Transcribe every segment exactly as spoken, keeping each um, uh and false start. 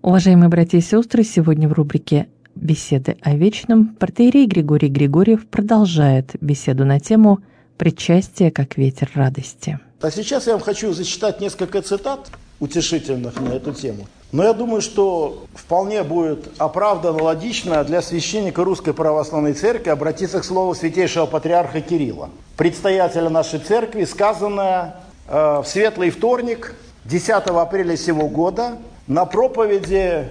Уважаемые братья и сестры, сегодня в рубрике «Беседы о вечном» протоиерей Григорий Григорьев продолжает беседу на тему «Причастие как ветер радости». А сейчас я вам хочу зачитать несколько цитат утешительных на эту тему. Но я думаю, что вполне будет оправданно, логично для священника Русской Православной Церкви обратиться к слову святейшего патриарха Кирилла, предстоятеля нашей церкви, сказанное э, в светлый вторник, десятого апреля сего года, на проповеди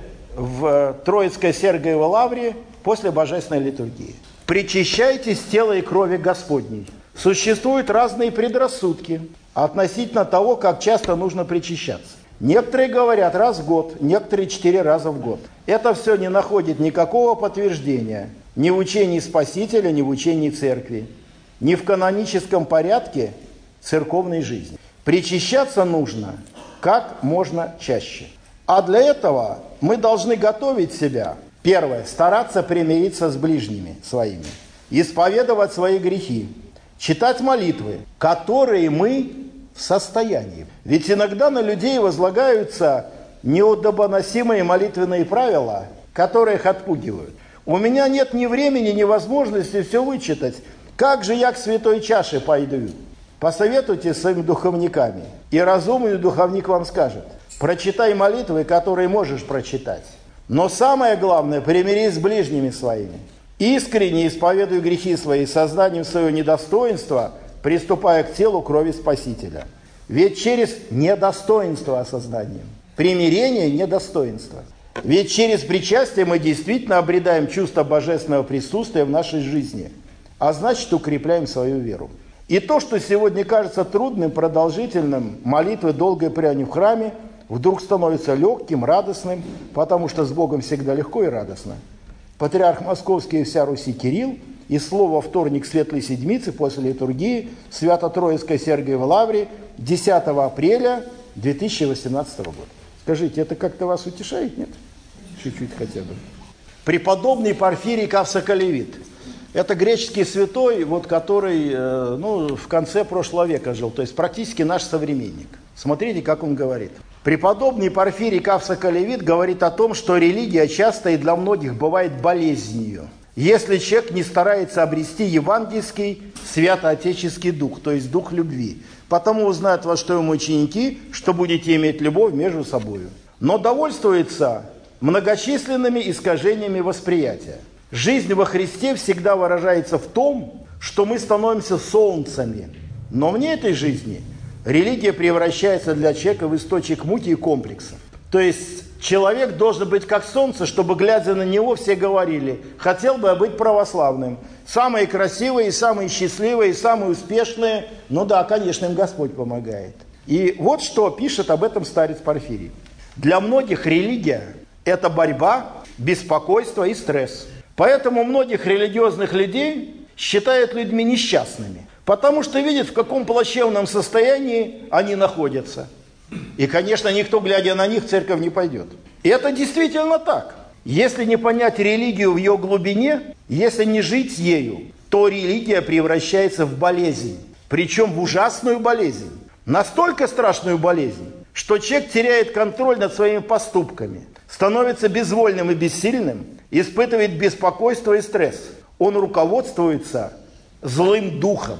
в Троицкой Сергиевой лавре после божественной литургии. «Причащайтесь тела и крови Господней». Существуют разные предрассудки относительно того, как часто нужно причащаться. Некоторые говорят раз в год, некоторые четыре раза в год. Это все не находит никакого подтверждения ни в учении Спасителя, ни в учении Церкви, ни в каноническом порядке церковной жизни. Причащаться нужно как можно чаще. А для этого мы должны готовить себя. Первое. Стараться примириться с ближними своими. Исповедовать свои грехи. Читать молитвы, которые мы в состоянии. Ведь иногда на людей возлагаются неудобоносимые молитвенные правила, которые их отпугивают. У меня нет ни времени, ни возможности все вычитать. Как же я к святой чаше пойду? Посоветуйте с своими духовниками. И разумный духовник вам скажет: прочитай молитвы, которые можешь прочитать. Но самое главное, примирись с ближними своими. Искренне исповедуй грехи свои, сознанием своего недостоинства, приступая к телу крови Спасителя. Ведь через недостоинство осознанием, примирение – недостоинство. Ведь через причастие мы действительно обретаем чувство божественного присутствия в нашей жизни, а значит, укрепляем свою веру. И то, что сегодня кажется трудным, продолжительным, молитвы долгой пряни в храме, вдруг становится легким, радостным, потому что с Богом всегда легко и радостно. Патриарх Московский и вся Руси Кирилл и слово «Вторник Светлой Седмицы» после литургии в Свято-Троицкой Сергиевой лавре десятого апреля две тысячи восемнадцатого года. Скажите, это как-то вас утешает, нет? Чуть-чуть хотя бы. Преподобный Порфирий Кавсоколевит. Это греческий святой, вот, который э, ну, в конце прошлого века жил, то есть практически наш современник. Смотрите, как он говорит. Преподобный Порфирий Кавсоколевит говорит о том, что религия часто и для многих бывает болезнью, если человек не старается обрести евангельский святоотеческий дух, то есть дух любви. Потому узнают вас, что вы ученики, что будете иметь любовь между собой. Но довольствуется многочисленными искажениями восприятия. Жизнь во Христе всегда выражается в том, что мы становимся солнцами. Но вне этой жизни религия превращается для человека в источник муки и комплексов. То есть человек должен быть как солнце, чтобы, глядя на него, все говорили: хотел бы я быть православным. Самые красивые, самые счастливые, самые успешные. Ну да, конечно, им Господь помогает. И вот что пишет об этом старец Порфирий. Для многих религия – это борьба, беспокойство и стресс. Поэтому многих религиозных людей считают людьми несчастными, потому что видят, в каком плачевном состоянии они находятся. И, конечно, никто, глядя на них, в церковь не пойдет. И это действительно так. Если не понять религию в ее глубине, если не жить ею, то религия превращается в болезнь. Причем в ужасную болезнь. Настолько страшную болезнь, что человек теряет контроль над своими поступками, становится безвольным и бессильным, испытывает беспокойство и стресс. Он руководствуется злым духом.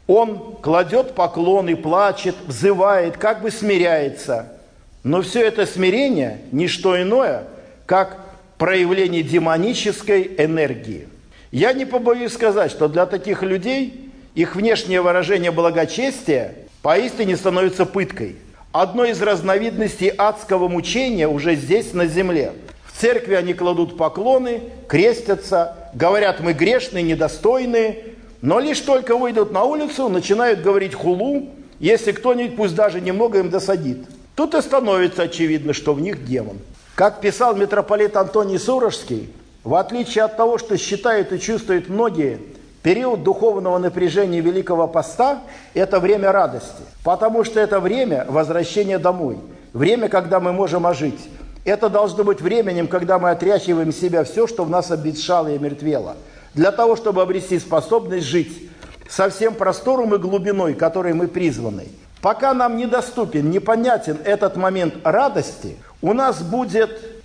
Он кладет поклоны, плачет, взывает, как бы смиряется. Но все это смирение – не что иное, как проявление демонической энергии. Я не побоюсь сказать, что для таких людей их внешнее выражение благочестия поистине становится пыткой. Одной из разновидностей адского мучения уже здесь, на земле. В церкви они кладут поклоны, крестятся, говорят: мы грешные, недостойные. Но лишь только выйдут на улицу, начинают говорить хулу, если кто-нибудь пусть даже немного им досадит. Тут и становится очевидно, что в них демон. Как писал митрополит Антоний Сурожский, в отличие от того, что считают и чувствуют многие, период духовного напряжения Великого Поста – это время радости, потому что это время возвращения домой, время, когда мы можем ожить. Это должно быть временем, когда мы отряхиваем из себя все, что в нас обветшало и омертвело, для того, чтобы обрести способность жить со всем простором и глубиной, которой мы призваны. Пока нам недоступен, непонятен этот момент радости, у нас будет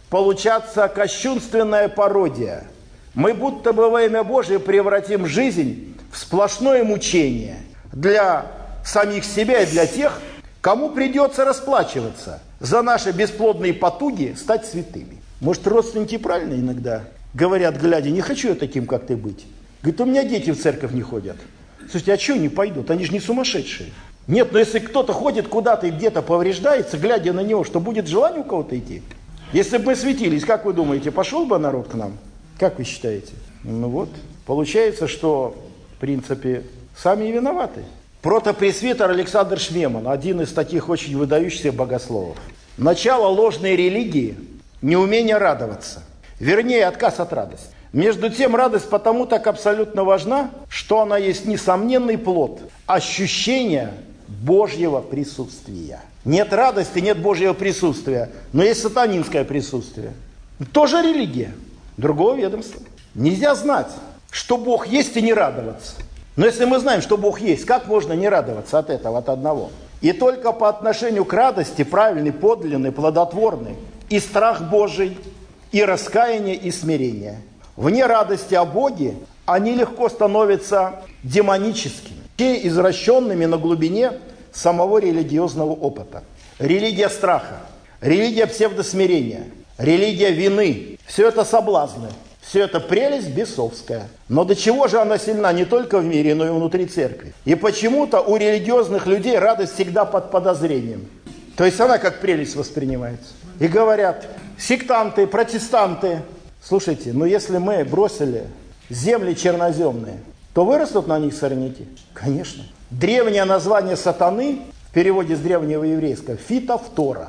получаться кощунственная пародия. Мы будто бы во имя Божие превратим жизнь в сплошное мучение для самих себя и для тех, кому придется расплачиваться за наши бесплодные потуги стать святыми. Может, родственники правильно иногда говорят, глядя, не хочу я таким, как ты, быть. Говорит, у меня дети в церковь не ходят. Слушайте, а что не пойдут? Они же не сумасшедшие. Нет, но если кто-то ходит куда-то и где-то повреждается, глядя на него, что будет желание у кого-то идти? Если бы мы светились, как вы думаете, пошел бы народ к нам? Как вы считаете? Ну вот, получается, что, в принципе, сами и виноваты. Протопресвитер Александр Шмеман, один из таких очень выдающихся богословов. Начало ложной религии – неумение радоваться. Вернее, отказ от радости. Между тем, радость потому так абсолютно важна, что она есть несомненный плод ощущения Божьего присутствия. Нет радости, нет Божьего присутствия, но есть сатанинское присутствие. Тоже религия, другого ведомства. Нельзя знать, что Бог есть, и не радоваться. Но если мы знаем, что Бог есть, как можно не радоваться от этого, от одного? И только по отношению к радости, правильный, подлинный, плодотворный, и страх Божий, и раскаяние, и смирение. Вне радости о Боге они легко становятся демоническими, извращенными на глубине самого религиозного опыта. Религия страха, религия псевдосмирения, религия вины – все это соблазны, все это прелесть бесовская. Но до чего же она сильна не только в мире, но и внутри церкви? И почему-то у религиозных людей радость всегда под подозрением. То есть она как прелесть воспринимается. И говорят, сектанты, протестанты, слушайте, ну если мы бросили земли черноземные, то вырастут на них сорняки? Конечно. Древнее название сатаны, в переводе с древнего еврейского, фитофтора.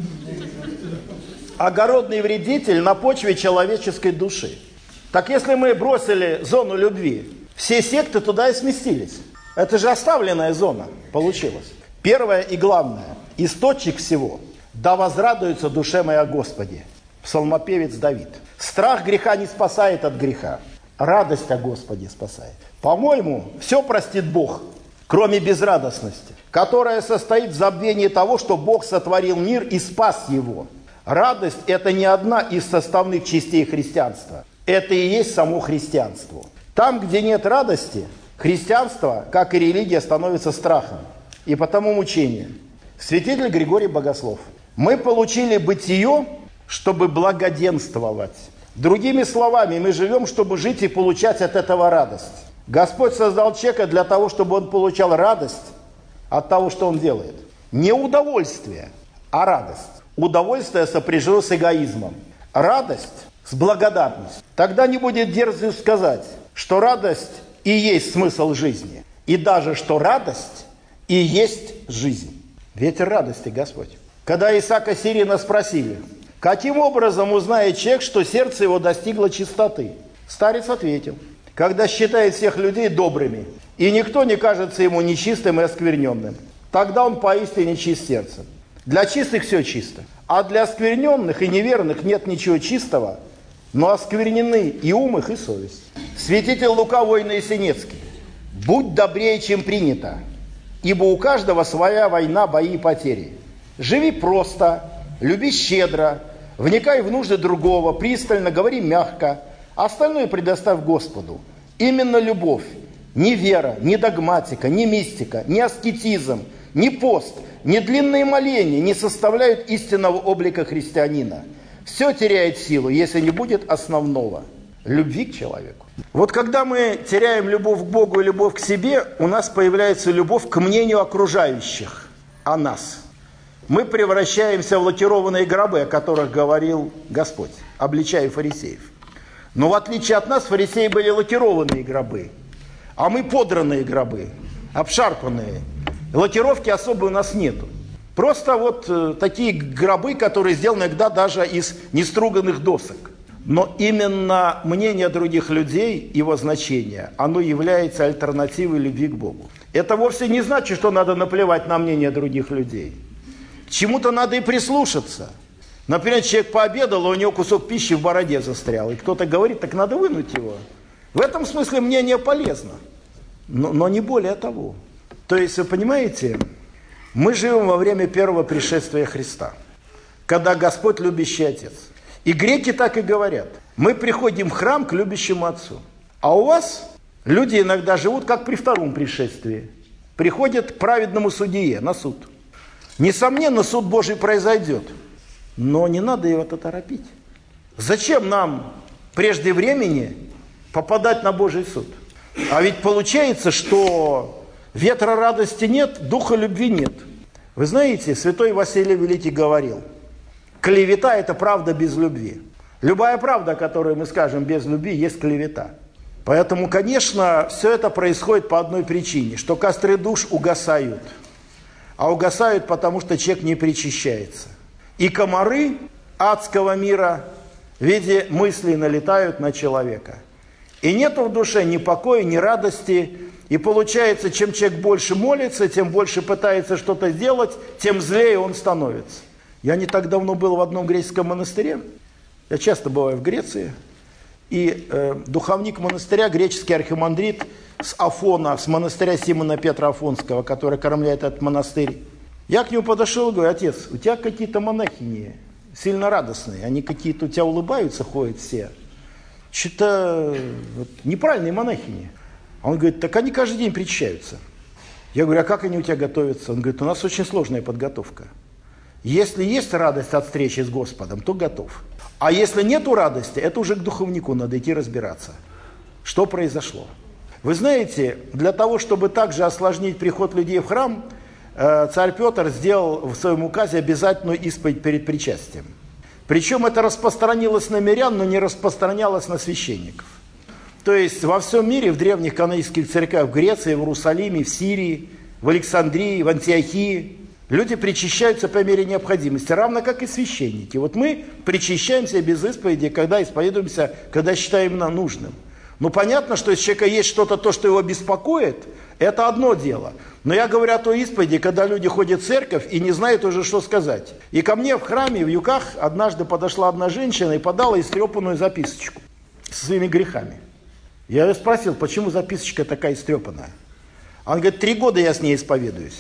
Огородный вредитель на почве человеческой души. Так если мы бросили зону любви, все секты туда и сместились. Это же оставленная зона получилась. Первое и главное, источник всего. «Да возрадуется душе моя Господи». Псалмопевец Давид. Страх греха не спасает от греха. Радость о Господе спасает. По-моему, все простит Бог, кроме безрадостности, которая состоит в забвении того, что Бог сотворил мир и спас его. Радость – это не одна из составных частей христианства. Это и есть само христианство. Там, где нет радости, христианство, как и религия, становится страхом. И потому мучением. Святитель Григорий Богослов. Мы получили бытие, чтобы благоденствовать. Другими словами, мы живем, чтобы жить и получать от этого радость. Господь создал человека для того, чтобы он получал радость от того, что он делает. Не удовольствие, а радость. Удовольствие сопряжено с эгоизмом. Радость с благодарностью. Тогда не будет дерзостью сказать, что радость и есть смысл жизни. И даже, что радость и есть жизнь. Ветер радости, Господь. Когда Исаака Сирина спросили, каким образом узнает человек, что сердце его достигло чистоты? Старец ответил, когда считает всех людей добрыми, и никто не кажется ему нечистым и оскверненным, тогда он поистине чист сердцем. Для чистых все чисто, а для оскверненных и неверных нет ничего чистого, но осквернены и ум их, и совесть. Святитель Лука Воинно-Ясенецкий. Будь добрее, чем принято, ибо у каждого своя война, бои и потери. Живи просто, люби щедро, вникай в нужды другого, пристально, говори мягко, остальное предоставь Господу. Именно любовь, ни вера, ни догматика, ни мистика, ни аскетизм, ни пост, ни длинные моления не составляют истинного облика христианина. Все теряет силу, если не будет основного – любви к человеку. Вот когда мы теряем любовь к Богу и любовь к себе, у нас появляется любовь к мнению окружающих о нас. Мы превращаемся в лакированные гробы, о которых говорил Господь, обличая фарисеев. Но в отличие от нас, фарисеи были лакированные гробы, а мы подранные гробы, обшарпанные. Лакировки особой у нас нету. Просто вот э, такие гробы, которые сделаны иногда даже из неструганных досок. Но именно мнение других людей, его значение, оно является альтернативой любви к Богу. Это вовсе не значит, что надо наплевать на мнение других людей. К чему-то надо и прислушаться. Например, человек пообедал, а у него кусок пищи в бороде застрял. И кто-то говорит, так надо вынуть его. В этом смысле мнение полезно, но, но не более того. То есть, вы понимаете, мы живем во время первого пришествия Христа, когда Господь любящий Отец. И греки так и говорят. Мы приходим в храм к любящему Отцу. А у вас люди иногда живут как при втором пришествии. Приходят к праведному судье на суд. Несомненно, суд Божий произойдет. Но не надо его-то торопить. Зачем нам прежде времени попадать на Божий суд? А ведь получается, что ветра радости нет, духа любви нет. Вы знаете, святой Василий Великий говорил, клевета – это правда без любви. Любая правда, которую мы скажем без любви, есть клевета. Поэтому, конечно, все это происходит по одной причине, что костры душ угасают. А угасают, потому что человек не причащается. И комары адского мира в виде мыслей налетают на человека. И нету в душе ни покоя, ни радости. И получается, чем человек больше молится, тем больше пытается что-то сделать, тем злее он становится. Я не так давно был в одном греческом монастыре. Я часто бываю в Греции. И э, духовник монастыря, греческий архимандрит с Афона, с монастыря Симона Петра Афонского, который кормляет этот монастырь. Я к нему подошел и говорю: отец, у тебя какие-то монахини сильно радостные, они какие-то у тебя улыбаются, ходят все. Что-то вот, неправильные монахини. А он говорит: так они каждый день причащаются. Я говорю: а как они у тебя готовятся? Он говорит: у нас очень сложная подготовка. Если есть радость от встречи с Господом, то готов. А если нету радости, это уже к духовнику надо идти разбираться. Что произошло? Вы знаете, для того, чтобы также осложнить приход людей в храм, царь Петр сделал в своем указе обязательную исповедь перед причастием. Причем это распространилось на мирян, но не распространялось на священников. То есть во всем мире, в древних канонических церквях, в Греции, в Иерусалиме, в Сирии, в Александрии, в Антиохии, люди причащаются по мере необходимости, равно как и священники. Вот мы причащаемся без исповеди, когда исповедуемся, когда считаем нужным. Ну, понятно, что если у человека есть что-то, то, что его беспокоит, это одно дело. Но я говорю о той исповеди, когда люди ходят в церковь и не знают уже, что сказать. И ко мне в храме, в Юках, однажды подошла одна женщина и подала истрепанную записочку со своими грехами. Я ее спросил, почему записочка такая истрепанная? Она говорит: три года я с ней исповедуюсь.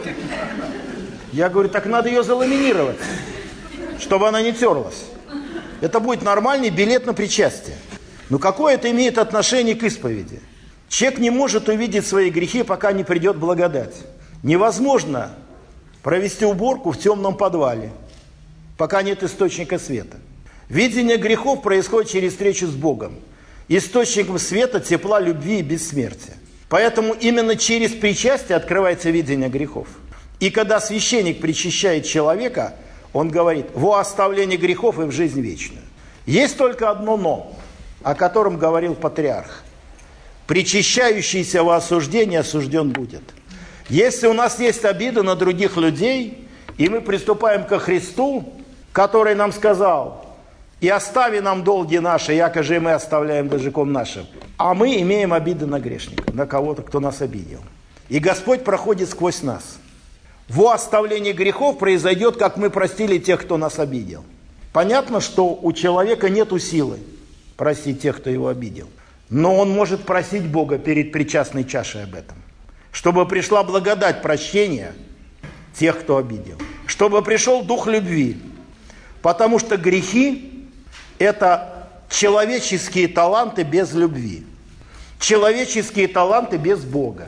Я говорю: так надо ее заламинировать, чтобы она не терлась. Это будет нормальный билет на причастие. Но какое это имеет отношение к исповеди? Человек не может увидеть свои грехи, пока не придет благодать. Невозможно провести уборку в темном подвале, пока нет источника света. Видение грехов происходит через встречу с Богом. Источником света, тепла, любви и бессмертия. Поэтому именно через причастие открывается видение грехов. И когда священник причащает человека, он говорит: во оставление грехов и в жизнь вечную. Есть только одно «но», о котором говорил патриарх. Причащающийся во осуждение осужден будет. Если у нас есть обида на других людей, и мы приступаем ко Христу, который нам сказал: и остави нам долги наши, яко же и мы оставляем должником нашим. А мы имеем обиды на грешника, на кого-то, кто нас обидел. И Господь проходит сквозь нас. Во оставлении грехов произойдет, как мы простили тех, кто нас обидел. Понятно, что у человека нету силы простить тех, кто его обидел. Но он может просить Бога перед причастной чашей об этом. Чтобы пришла благодать прощения тех, кто обидел. Чтобы пришел дух любви. Потому что грехи – это человеческие таланты без любви. Человеческие таланты без Бога.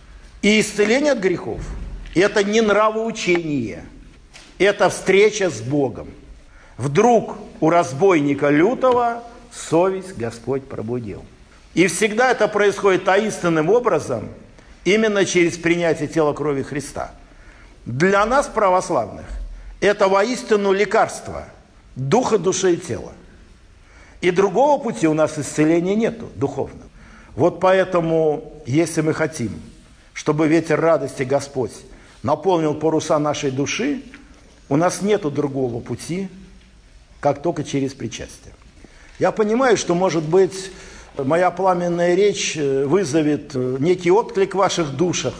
И исцеление от грехов – это не нравоучение. Это встреча с Богом. Вдруг у разбойника лютого совесть Господь пробудил. И всегда это происходит таинственным образом, именно через принятие тела крови Христа. Для нас, православных, это воистину лекарство духа, души и тела. И другого пути у нас исцеления нету, духовного. Вот поэтому, если мы хотим, чтобы ветер радости Господь наполнил паруса нашей души, у нас нету другого пути, как только через причастие. Я понимаю, что, может быть, моя пламенная речь вызовет некий отклик в ваших душах.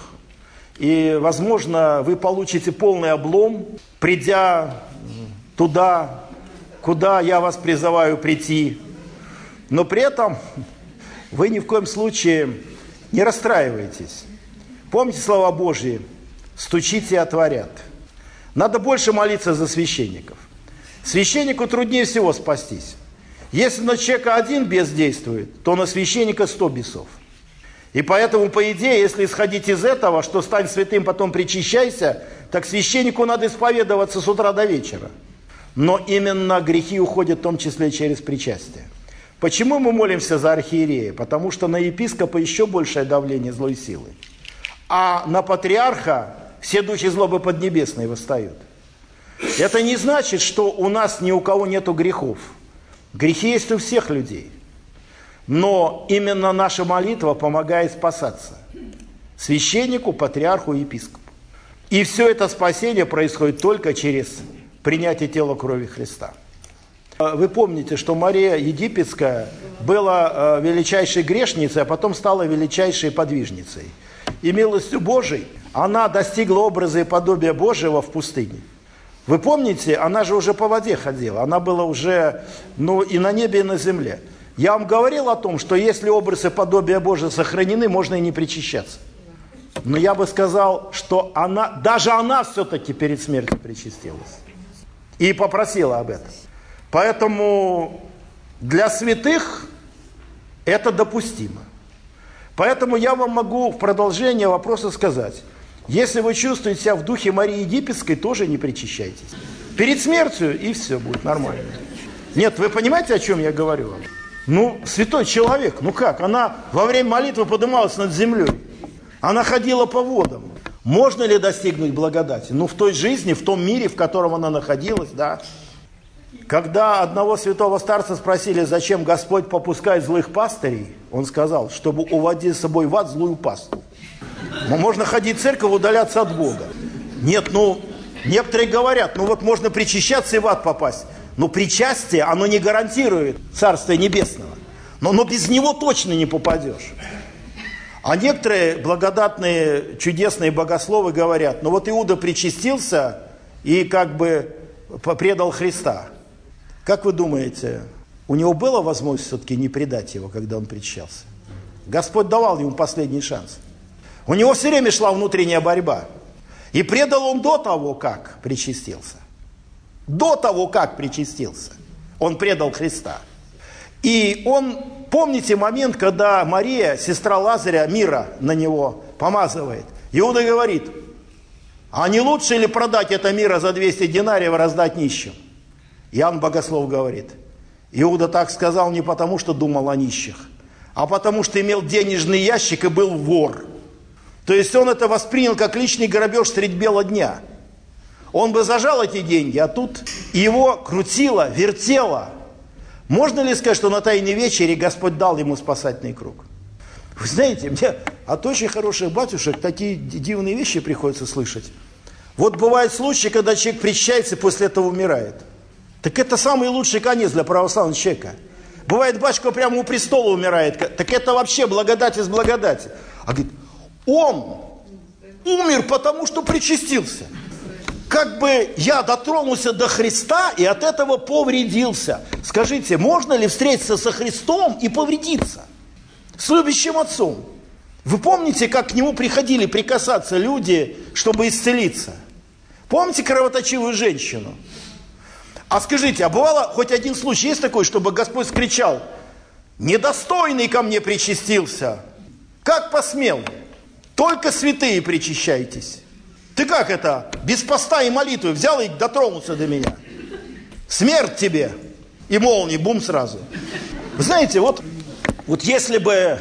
И, возможно, вы получите полный облом, придя туда, куда я вас призываю прийти. Но при этом вы ни в коем случае не расстраивайтесь. Помните слова Божьи: стучите и отворят. Надо больше молиться за священников. Священнику труднее всего спастись. Если на человека один бес действует, то на священника сто бесов. И поэтому, по идее, если исходить из этого, что стань святым, потом причащайся, так священнику надо исповедоваться с утра до вечера. Но именно грехи уходят в том числе через причастие. Почему мы молимся за архиерея? Потому что на епископа еще большее давление злой силы. А на патриарха все духи злобы поднебесной восстают. Это не значит, что у нас ни у кого нету грехов. Грехи есть у всех людей. Но именно наша молитва помогает спасаться священнику, патриарху и епископу. И все это спасение происходит только через принятие тела крови Христа. Вы помните, что Мария Египетская была величайшей грешницей, а потом стала величайшей подвижницей. И милостью Божией она достигла образа и подобия Божьего в пустыне. Вы помните, она же уже по воде ходила, она была уже ну, и на небе, и на земле. Я вам говорил о том, что если образ и подобие Божие сохранены, можно и не причащаться. Но я бы сказал, что она, даже она все-таки перед смертью причастилась. И попросила об этом. Поэтому для святых это допустимо. Поэтому я вам могу в продолжение вопроса сказать. Если вы чувствуете себя в духе Марии Египетской, тоже не причащайтесь. Перед смертью, и все будет нормально. Нет, вы понимаете, о чем я говорю вам? Ну, святой человек, ну как? Она во время молитвы поднималась над землей. Она ходила по водам. Можно ли достигнуть благодати? Ну, в той жизни, в том мире, в котором она находилась, да. Когда одного святого старца спросили, зачем Господь попускает злых пастырей, он сказал, чтобы уводить с собой в ад злую пасту. Но можно ходить в церковь, удаляться от Бога. Нет, ну, некоторые говорят, ну вот можно причащаться и в ад попасть. Но причастие, оно не гарантирует Царствия Небесного. Но, но без него точно не попадешь. А некоторые благодатные, чудесные богословы говорят, ну вот Иуда причастился и как бы предал Христа. Как вы думаете, у него была возможность все-таки не предать его, когда он причащался? Господь давал ему последний шанс. У него все время шла внутренняя борьба. И предал он до того, как причастился. До того, как причастился, он предал Христа. И он, помните момент, когда Мария, сестра Лазаря, мира на него помазывает. Иуда говорит, а не лучше ли продать это мира за двести динариев и раздать нищим? Иоанн Богослов говорит, Иуда так сказал не потому, что думал о нищих, а потому, что имел денежный ящик и был вор. То есть он это воспринял как личный грабеж средь бела дня. Он бы зажал эти деньги, а тут его крутило, вертело. Можно ли сказать, что на Тайной вечере Господь дал ему спасательный круг? Вы знаете, мне от очень хороших батюшек такие дивные вещи приходится слышать. Вот бывают случаи, когда человек причащается и после этого умирает. Так это самый лучший конец для православного человека. Бывает, батюшка прямо у престола умирает. Так это вообще благодать из благодати. А говорит, он умер, потому что причастился. Как бы я дотронулся до Христа и от этого повредился. Скажите, можно ли встретиться со Христом и повредиться? С любящим Отцом. Вы помните, как к Нему приходили прикасаться люди, чтобы исцелиться? Помните кровоточивую женщину? А скажите, а бывало хоть один случай есть такой, чтобы Господь скричал, недостойный ко мне причастился? Как посмел? Только святые причащайтесь. Ты как это, без поста и молитвы взял и дотронулся до меня? Смерть тебе! И молнии, бум сразу. Вы знаете, вот, вот если бы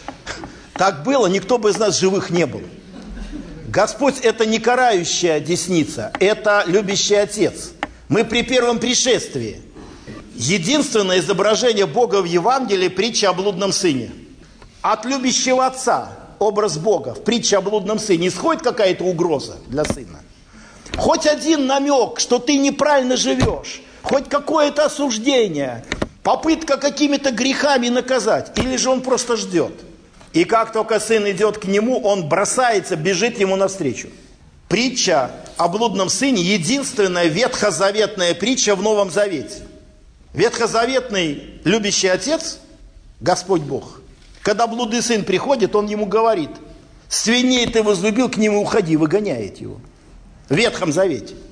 так было, никто бы из нас живых не был. Господь это не карающая десница, это любящий Отец. Мы при первом пришествии. Единственное изображение Бога в Евангелии – притча о блудном сыне. От любящего Отца образ Бога в притче о блудном сыне исходит какая-то угроза для сына. Хоть один намек, что ты неправильно живешь, хоть какое-то осуждение, попытка какими-то грехами наказать, или же он просто ждет. И как только сын идет к нему, он бросается, бежит ему навстречу. Притча о блудном сыне – единственная ветхозаветная притча в Новом Завете. Ветхозаветный любящий Отец, Господь Бог, когда блудный сын приходит, он ему говорит, свиней ты возлюбил, к нему уходи, выгоняет его. В Ветхом Завете.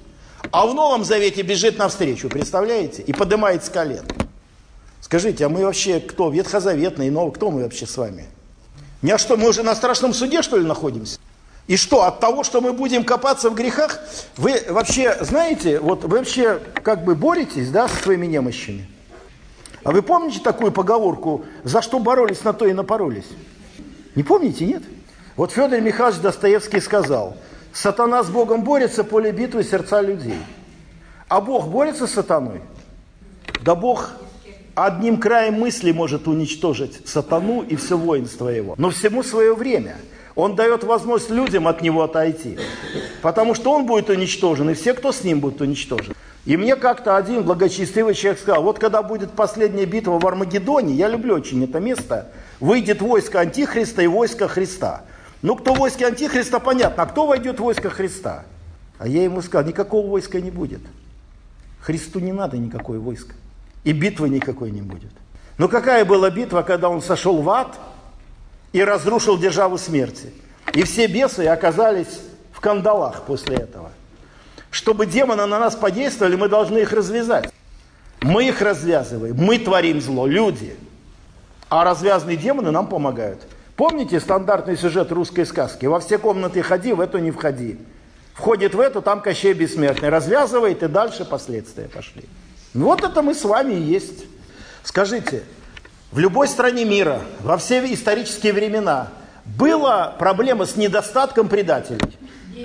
А в Новом Завете бежит навстречу, представляете? И поднимает с колен. Скажите, а мы вообще кто? Ветхозаветный, Новый, кто мы вообще с вами? Не, а что, мы уже на страшном суде, что ли, находимся? И что, от того, что мы будем копаться в грехах, вы вообще знаете, вот вы вообще как бы боретесь, да, со своими немощами? А вы помните такую поговорку, за что боролись, на то и напоролись? Не помните, нет? Вот Федор Михайлович Достоевский сказал, сатана с Богом борется, поле битвы сердца людей. А Бог борется с сатаной? Да Бог одним краем мысли может уничтожить сатану и все воинство его. Но всему свое время. Он дает возможность людям от него отойти. Потому что он будет уничтожен, и все, кто с ним, будут уничтожены. И мне как-то один благочестивый человек сказал, вот когда будет последняя битва в Армагеддоне, я люблю очень это место, выйдет войско Антихриста и войско Христа. Ну, кто в войске Антихриста, понятно, а кто войдет в войско Христа? А я ему сказал, никакого войска не будет. Христу не надо никакое войско. И битвы никакой не будет. Но какая была битва, когда он сошел в ад и разрушил державу смерти? И все бесы оказались в кандалах после этого. Чтобы демоны на нас подействовали, мы должны их развязать. Мы их развязываем, мы творим зло, люди. А развязанные демоны нам помогают. Помните стандартный сюжет русской сказки? Во все комнаты ходи, в эту не входи. Входит в эту, там Кощей Бессмертный. Развязывает, и дальше последствия пошли. Вот это мы с вами и есть. Скажите, в любой стране мира, во все исторические времена, была проблема с недостатком предателей?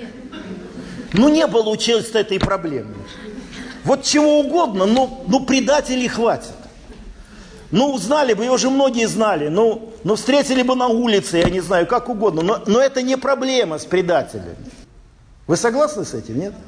Ну, не было у человечества этой проблемы. Вот чего угодно, но, но предателей хватит. Ну, узнали бы, ее же многие знали, ну, ну, встретили бы на улице, я не знаю, как угодно. Но, но это не проблема с предателями. Вы согласны с этим, нет?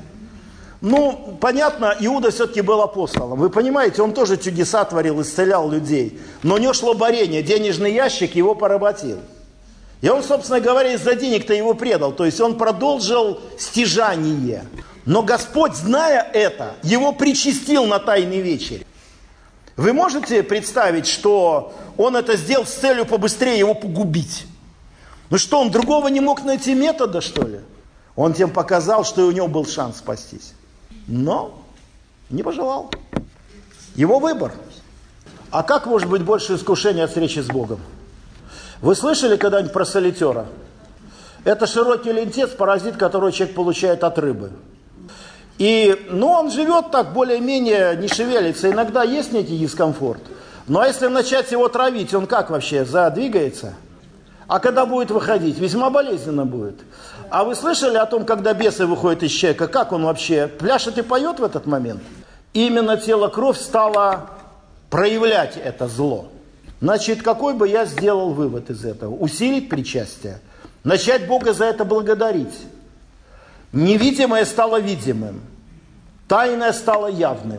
Ну, понятно, Иуда все-таки был апостолом. Вы понимаете, он тоже чудеса творил, исцелял людей. Но у него шло борение, денежный ящик его поработил. И он, собственно говоря, из-за денег-то его предал. То есть он продолжил стяжание. Но Господь, зная это, его причастил на Тайной вечере. Вы можете представить, что он это сделал с целью побыстрее его погубить? Ну что, он другого не мог найти метода, что ли? Он тем показал, что и у него был шанс спастись. Но не пожелал. Его выбор. А как может быть больше искушения от встречи с Богом? Вы слышали когда-нибудь про солитера? Это широкий лентец, паразит, который человек получает от рыбы. И, ну, он живет так, более-менее не шевелится. Иногда есть некий дискомфорт. Но если начать его травить, он как вообще, задвигается? А когда будет выходить? Весьма болезненно будет. А вы слышали о том, когда бесы выходят из человека, как он вообще пляшет и поет в этот момент? Именно тело кровь стало проявлять это зло. Значит, какой бы я сделал вывод из этого? Усилить причастие. Начать Бога за это благодарить. Невидимое стало видимым. Тайное стало явным.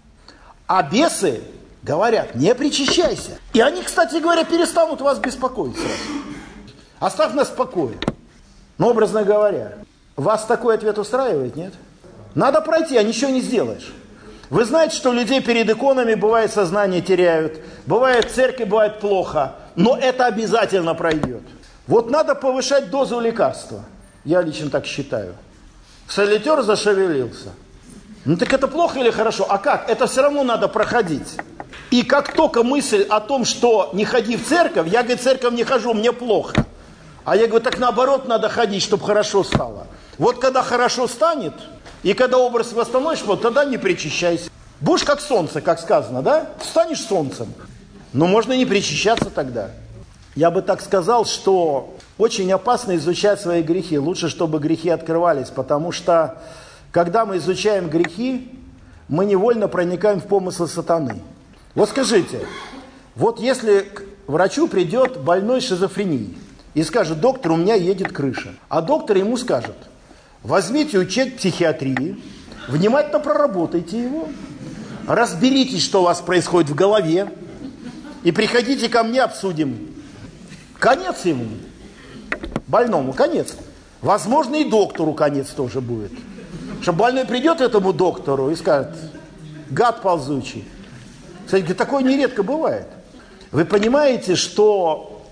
А бесы говорят, не причащайся. И они, кстати говоря, перестанут вас беспокоить сразу. Оставь нас в покое. Но, образно говоря, вас такой ответ устраивает, нет? Надо пройти, а ничего не сделаешь. Вы знаете, что людей перед иконами бывает сознание теряют, бывает в церкви, бывает плохо, но это обязательно пройдет. Вот надо повышать дозу лекарства. Я лично так считаю. Солитер зашевелился. Ну так это плохо или хорошо? А как? Это все равно надо проходить. И как только мысль о том, что не ходи в церковь, я, говорит, в церковь не хожу, мне плохо. А я говорю, так наоборот надо ходить, чтобы хорошо стало. Вот когда хорошо станет, и когда образ восстановишь, вот тогда не причащайся. Будешь как солнце, как сказано, да? Станешь солнцем. Но можно не причащаться тогда. Я бы так сказал, что очень опасно изучать свои грехи. Лучше, чтобы грехи открывались, потому что, когда мы изучаем грехи, мы невольно проникаем в помыслы сатаны. Вот скажите, вот если к врачу придет больной шизофренией и скажет, доктор, у меня едет крыша, а доктор ему скажет, возьмите учебник психиатрии, внимательно проработайте его, разберитесь, что у вас происходит в голове, и приходите ко мне, обсудим. Конец ему, больному, конец. Возможно, и доктору конец тоже будет. Что больной придет этому доктору и скажет, гад ползучий. Кстати, такое нередко бывает. Вы понимаете, что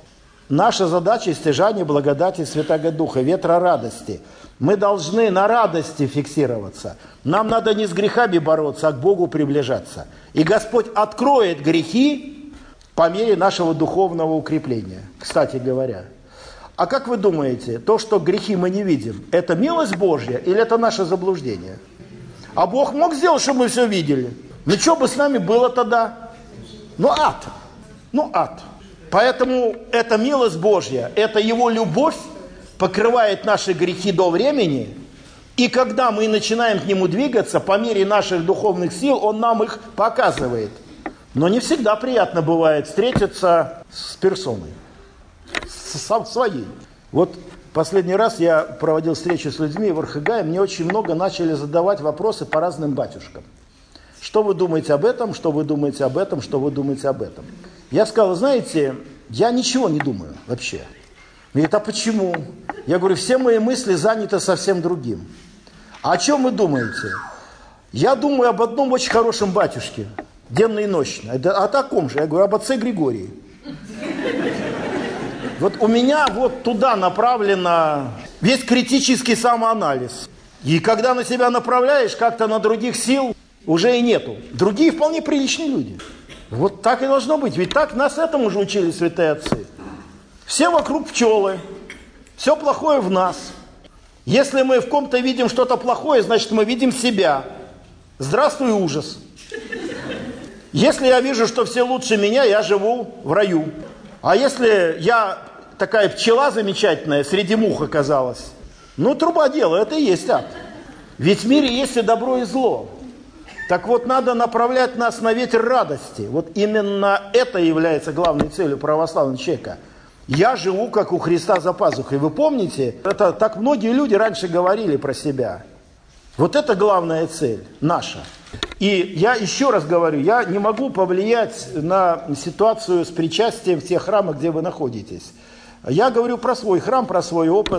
Наша задача – стяжание благодати Святаго Духа, ветра радости. Мы должны на радости фиксироваться. Нам надо не с грехами бороться, а к Богу приближаться. И Господь откроет грехи по мере нашего духовного укрепления, кстати говоря. А как вы думаете, то, что грехи мы не видим, это милость Божья или это наше заблуждение? А Бог мог сделать, чтобы мы все видели? Ну, что бы с нами было тогда? Ну, ад. Ну, ад. Поэтому это милость Божья, это Его любовь покрывает наши грехи до времени. И когда мы начинаем к Нему двигаться, по мере наших духовных сил, Он нам их показывает. Но не всегда приятно бывает встретиться с персоной, с своей. Вот последний раз я проводил встречу с людьми в эр ха гэ, и мне очень много начали задавать вопросы по разным батюшкам. Что вы думаете об этом, что вы думаете об этом, что вы думаете об этом? Я сказал, знаете, я ничего не думаю вообще. Говорит, а почему? Я говорю, все мои мысли заняты совсем другим. А о чем вы думаете? Я думаю об одном очень хорошем батюшке, денно и ночно. Это о таком же, я говорю, об отце Григории. Вот у меня вот туда направлен весь критический самоанализ. И когда на себя направляешь, как-то на других сил уже и нету. Другие вполне приличные люди. Вот так и должно быть. Ведь так нас этому же учили святые отцы. Все вокруг пчелы. Все плохое в нас. Если мы в ком-то видим что-то плохое, значит мы видим себя. Здравствуй, ужас. Если я вижу, что все лучше меня, я живу в раю. А если я такая пчела замечательная, среди мух оказалась, ну, труба дела, это и есть ад. Ведь в мире есть и добро, и зло. Так вот, надо направлять нас на ветер радости. Вот именно это является главной целью православного человека. Я живу, как у Христа за пазухой. Вы помните, это так многие люди раньше говорили про себя. Вот это главная цель наша. И я еще раз говорю, я не могу повлиять на ситуацию с причастием в тех храмах, где вы находитесь. Я говорю про свой храм, про свой опыт,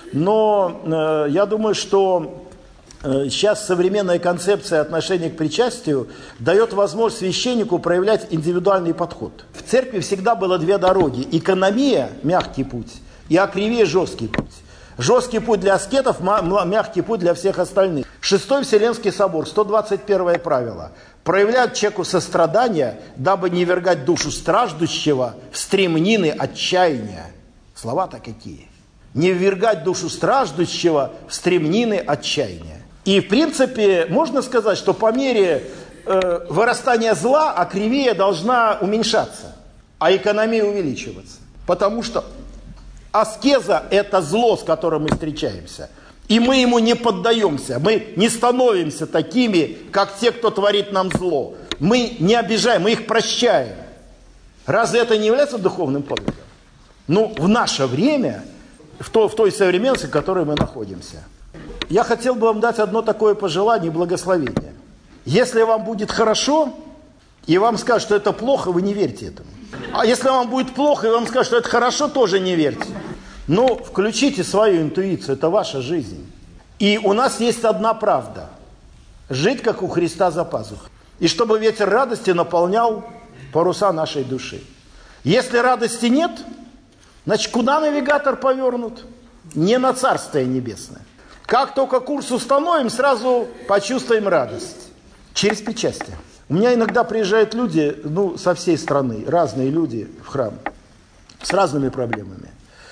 но э, я думаю, что э, сейчас современная концепция отношения к причастию дает возможность священнику проявлять индивидуальный подход. В церкви всегда было две дороги. Экономия – мягкий путь, и акривия – жесткий путь. Жесткий путь для аскетов, мягкий путь для всех остальных. Шестой Вселенский собор, сто двадцать первое правило. Проявлять человеку сострадание, дабы не ввергать душу страждущего в стремнины отчаяния. Слова-то какие. Не ввергать душу страждущего в стремнины отчаяния. И в принципе можно сказать, что по мере э, вырастания зла акривия должна уменьшаться, а экономия увеличиваться. Потому что аскеза – это зло, с которым мы встречаемся. И мы ему не поддаемся. Мы не становимся такими, как те, кто творит нам зло. Мы не обижаем, мы их прощаем. Разве это не является духовным подвигом? Ну, в наше время, в, то, в той современности, в которой мы находимся. Я хотел бы вам дать одно такое пожелание и благословение. Если вам будет хорошо, и вам скажут, что это плохо, вы не верьте этому. А если вам будет плохо, и вам скажут, что это хорошо, тоже не верьте. Но включите свою интуицию, это ваша жизнь. И у нас есть одна правда. Жить, как у Христа за пазухой. И чтобы ветер радости наполнял паруса нашей души. Если радости нет, значит, куда навигатор повернут? Не на Царствие Небесное. Как только курс установим, сразу почувствуем радость. Через причастие. У меня иногда приезжают люди, ну, со всей страны, разные люди в храм, с разными проблемами.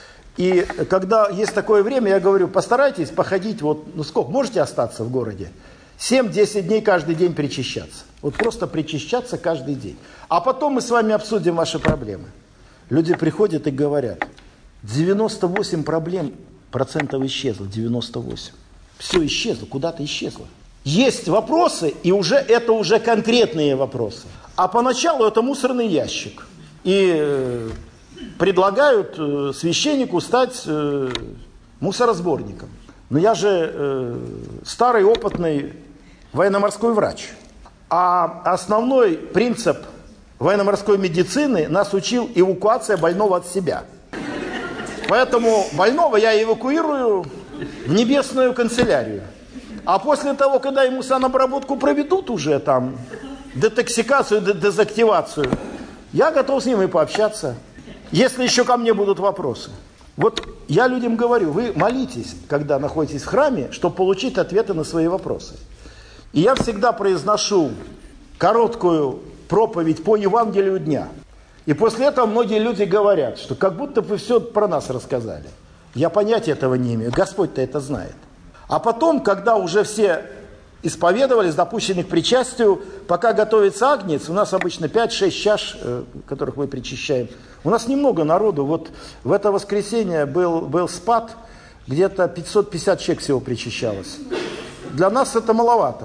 И когда есть такое время, я говорю, постарайтесь походить, вот, ну сколько, можете остаться в городе? семь-десять дней каждый день причащаться. Вот просто причащаться каждый день. А потом мы с вами обсудим ваши проблемы. Люди приходят и говорят, девяносто восемь проблем процентов исчезло, девяносто восемь. Все исчезло, куда-то исчезло. Есть вопросы, и уже это уже конкретные вопросы. А поначалу это мусорный ящик. И э, предлагают э, священнику стать э, мусоросборником. Но я же э, старый опытный военно-морской врач. А основной принцип военно-морской медицины нас учил эвакуация больного от себя. Поэтому больного я эвакуирую в небесную канцелярию. А после того, когда ему санобработку проведут уже там, детоксикацию, дезактивацию, я готов с ним и пообщаться. Если еще ко мне будут вопросы. Вот я людям говорю, вы молитесь, когда находитесь в храме, чтобы получить ответы на свои вопросы. И я всегда произношу короткую проповедь по Евангелию дня. И после этого многие люди говорят, что как будто вы все про нас рассказали. Я понятия этого не имею, Господь-то это знает. А потом, когда уже все исповедовались, допущены к причастию, пока готовится агнец, у нас обычно пять-шесть чаш, которых мы причащаем, у нас немного народу. Вот в это воскресенье был, был спад, где-то пятьсот пятьдесят человек всего причащалось. Для нас это маловато.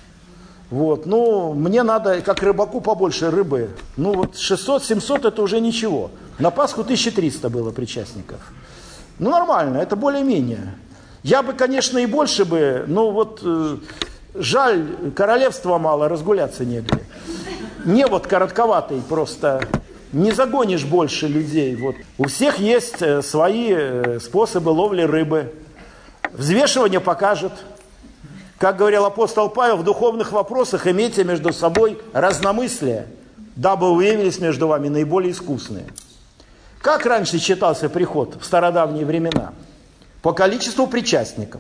Вот, ну, мне надо, как рыбаку, побольше рыбы. Ну, вот шестьсот-семьсот это уже ничего. На Пасху тысяча триста было причастников. Ну, нормально, это более-менее. Я бы, конечно, и больше бы, но вот э, жаль, королевства мало, разгуляться негде. Не вот коротковатый просто, не загонишь больше людей. Вот. У всех есть э, свои э, способы ловли рыбы. Взвешивание покажет. Как говорил апостол Павел, в духовных вопросах имейте между собой разномыслие, дабы выявились между вами наиболее искусные. Как раньше считался приход в стародавние времена? По количеству причастников.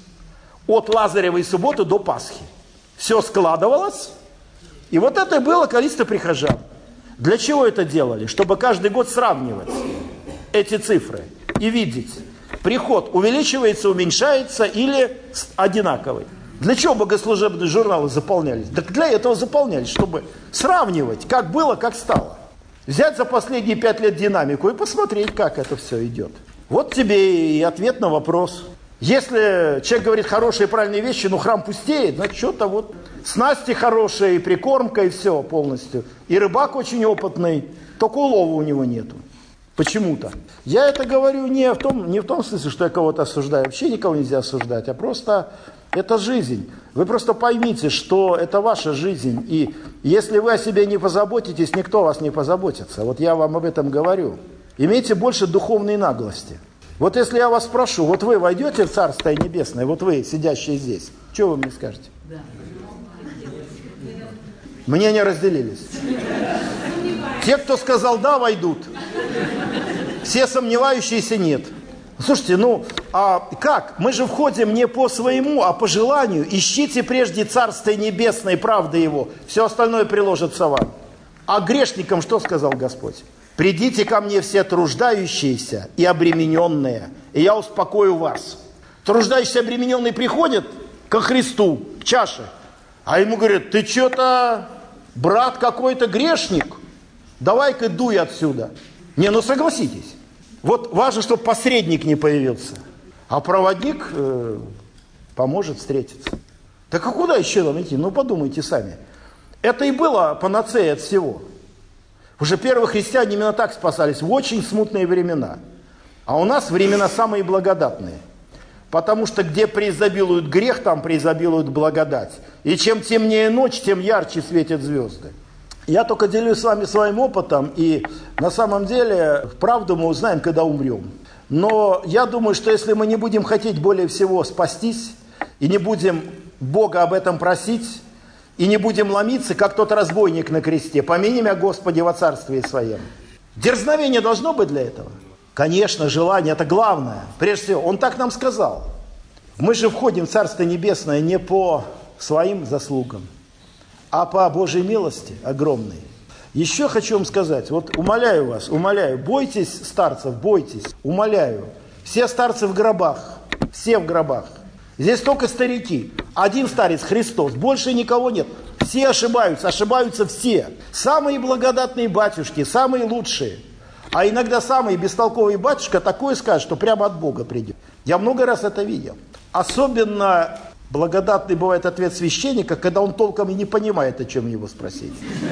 От Лазаревой субботы до Пасхи. Все складывалось, и вот это и было количество прихожан. Для чего это делали? Чтобы каждый год сравнивать эти цифры и видеть, приход увеличивается, уменьшается или одинаковый. Для чего богослужебные журналы заполнялись? Так для этого заполнялись, чтобы сравнивать, как было, как стало. Взять за последние пять лет динамику и посмотреть, как это все идет. Вот тебе и ответ на вопрос. Если человек говорит хорошие и правильные вещи, но храм пустеет, значит, что-то вот снасти хорошие, и прикормка, и все полностью. И рыбак очень опытный, только улова у него нету. Почему-то. Я это говорю не в том, не в том смысле, что я кого-то осуждаю. Вообще никого нельзя осуждать, а просто это жизнь. Вы просто поймите, что это ваша жизнь. И если вы о себе не позаботитесь, никто о вас не позаботится. Вот я вам об этом говорю. Имейте больше духовной наглости. Вот если я вас спрошу, вот вы войдете в Царствие Небесное, вот вы, сидящие здесь, что вы мне скажете? Да. Мнения разделились. Те, кто сказал «да», войдут. Все сомневающиеся нет. Слушайте, ну, а как? Мы же входим не по своему, а по желанию. Ищите прежде Царствие Небесное и правды Его. Все остальное приложится вам. А грешникам что сказал Господь? «Придите ко мне все труждающиеся и обремененные, и я успокою вас». Труждающиеся и обремененные приходят ко Христу, к чаше, а ему говорят: ты что-то, брат какой-то грешник, давай-ка дуй отсюда. Не, ну согласитесь. Вот важно, чтобы посредник не появился, а проводник э, поможет встретиться. Так а куда еще нам идти? Ну подумайте сами. Это и было панацея от всего. Уже первые христиане именно так спасались в очень смутные времена. А у нас времена самые благодатные. Потому что где преизобилует грех, там преизобилует благодать. И чем темнее ночь, тем ярче светят звезды. Я только делюсь с вами своим опытом, и на самом деле правду мы узнаем, когда умрем. Но я думаю, что если мы не будем хотеть более всего спастись, и не будем Бога об этом просить, и не будем ломиться, как тот разбойник на кресте, помяни меня, Господи, во царстве Своем. Дерзновение должно быть для этого? Конечно, желание – это главное. Прежде всего, Он так нам сказал. Мы же входим в Царство Небесное не по своим заслугам, а по Божьей милости огромной. Еще хочу вам сказать, вот умоляю вас, умоляю, бойтесь старцев, бойтесь, умоляю. Все старцы в гробах, все в гробах. Здесь только старики. Один старец Христос, больше никого нет. Все ошибаются, ошибаются все. Самые благодатные батюшки, самые лучшие. А иногда самый бестолковый батюшка такое скажет, что прямо от Бога придет. Я много раз это видел. Особенно благодатный бывает ответ священника, когда он толком и не понимает, о чем его спросить.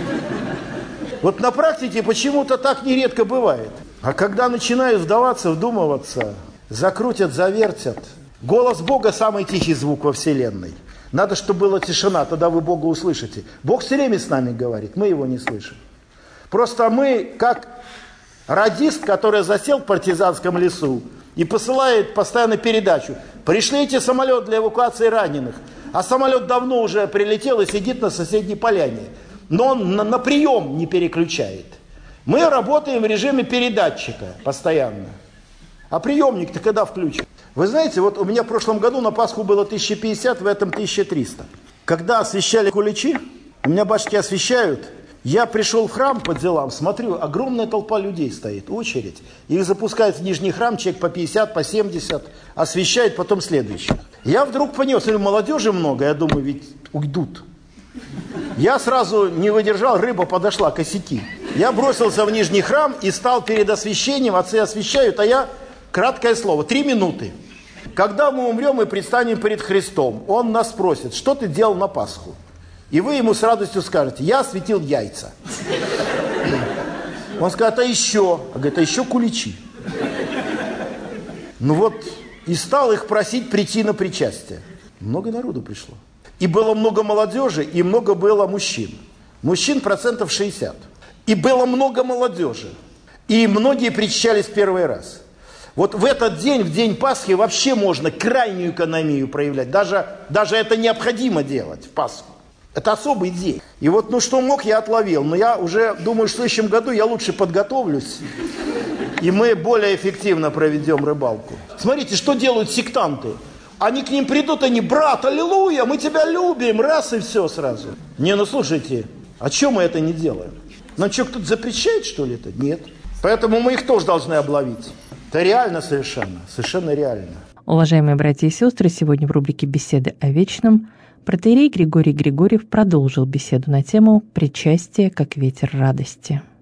Вот на практике почему-то так нередко бывает. А когда начинаю вдаваться, вдумываться, закрутят, завертят. Голос Бога – самый тихий звук во Вселенной. Надо, чтобы была тишина, тогда вы Бога услышите. Бог все время с нами говорит, мы Его не слышим. Просто мы, как радист, который засел в партизанском лесу и посылает постоянно передачу: пришлите самолет для эвакуации раненых. А самолет давно уже прилетел и сидит на соседней поляне. Но он на, на прием не переключает. Мы работаем в режиме передатчика постоянно. А приемник-то когда включен? Вы знаете, вот у меня в прошлом году на Пасху было тысяча пятьдесят, в этом тысяча триста. Когда освещали куличи, у меня батюшки освещают, я пришел в храм по делам, смотрю, огромная толпа людей стоит, очередь. Их запускают в нижний храм, человек по пятьдесят, по семьдесят, освещают потом следующих. Я вдруг понял, смотрю, молодежи много, я думаю, ведь уйдут. Я сразу не выдержал, рыба подошла, косяки. Я бросился в нижний храм и стал перед освещением, отцы освещают, а я, краткое слово, три минуты. Когда мы умрем и предстанем перед Христом, Он нас спросит, что ты делал на Пасху? И вы ему с радостью скажете, я осветил яйца. Он скажет, а еще? А говорит, а еще куличи. Ну вот, и стал их просить прийти на причастие. Много народу пришло. И было много молодежи, и много было мужчин. Мужчин процентов шестьдесят. И было много молодежи. И многие причащались первый раз. Вот в этот день, в день Пасхи, вообще можно крайнюю экономию проявлять. Даже, даже это необходимо делать в Пасху. Это особый день. И вот, ну что мог, я отловил. Но я уже думаю, что в следующем году я лучше подготовлюсь. И мы более эффективно проведем рыбалку. Смотрите, что делают сектанты. Они к ним придут, они, брат, аллилуйя, мы тебя любим, раз и все сразу. Не, ну слушайте, а что мы это не делаем? Нам что, кто-то запрещает, что ли, это? Нет. Поэтому мы их тоже должны обловить. Это реально совершенно, совершенно реально. Уважаемые братья и сестры, сегодня в рубрике «Беседы о вечном» протоиерей Григорий Григорьев продолжил беседу на тему «Причастие как ветер радости».